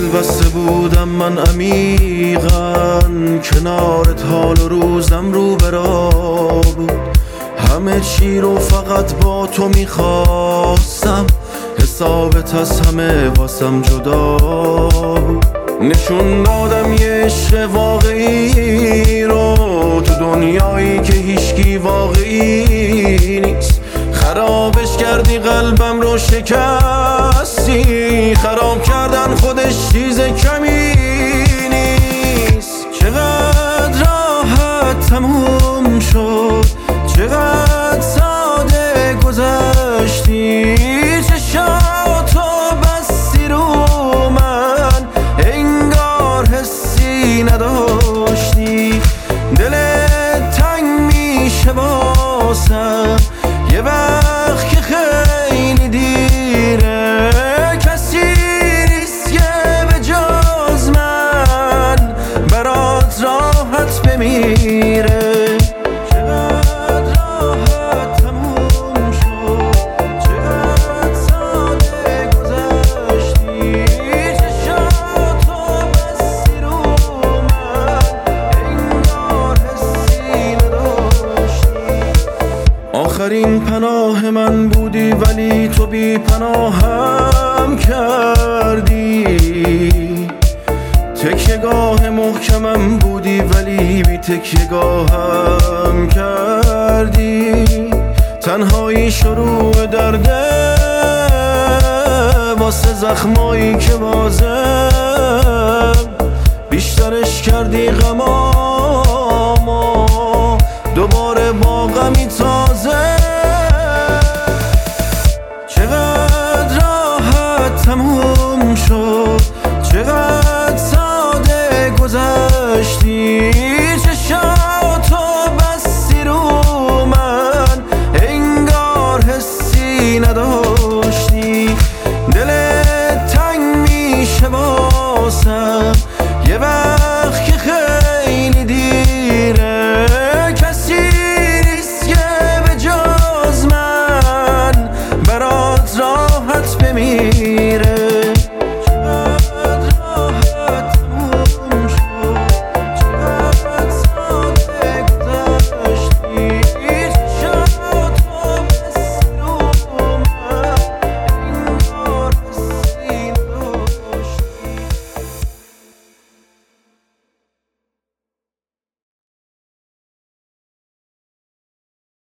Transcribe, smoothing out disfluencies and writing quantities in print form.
بسته بودم من عمیقاً کنارت، حال و روزم رو برا بود. همه چی رو فقط با تو میخواستم، حسابت از همه واسم جدا بود. نشون دادم یه عشق واقعی رو تو دنیایی که هیچکی واقعی نیست. خرابش کردی قلبم رو شکستی، خراب کردن خودش چیز کمی نیست. چقدر راحت تموم شد، چقدر ساده گذشتی، چشاتو بستی رو من انگار حسی نداشتی. دلت تنگ میشه واسم یه وقت که خیلی دیره، کسی نیست که به جز من برات راحت بمیره. چقدر راحت تموم شد، چقدر ساده گذشتی، چشاتو بستی رو من انگار حسی نداشتی. آخرین پناه من بودی ولی تو بی پناهم کردی. تکیه‌گاه محکمم بودی ولی بی تکیه‌گاهم کردی. تنهایی شروع درده واسه زخمایی که بازم بیشترش کردی. غمامو دوباره با غمی تازه. چقدر راحت تموم شد، چقدر ساده گذشتی، چشاتو بستی رو من انگار حسی نداشتی. دلت تنگ میشه واسم یه وقت که خیلی دیره، کسی نیست که به جز من برات راحت بمیره.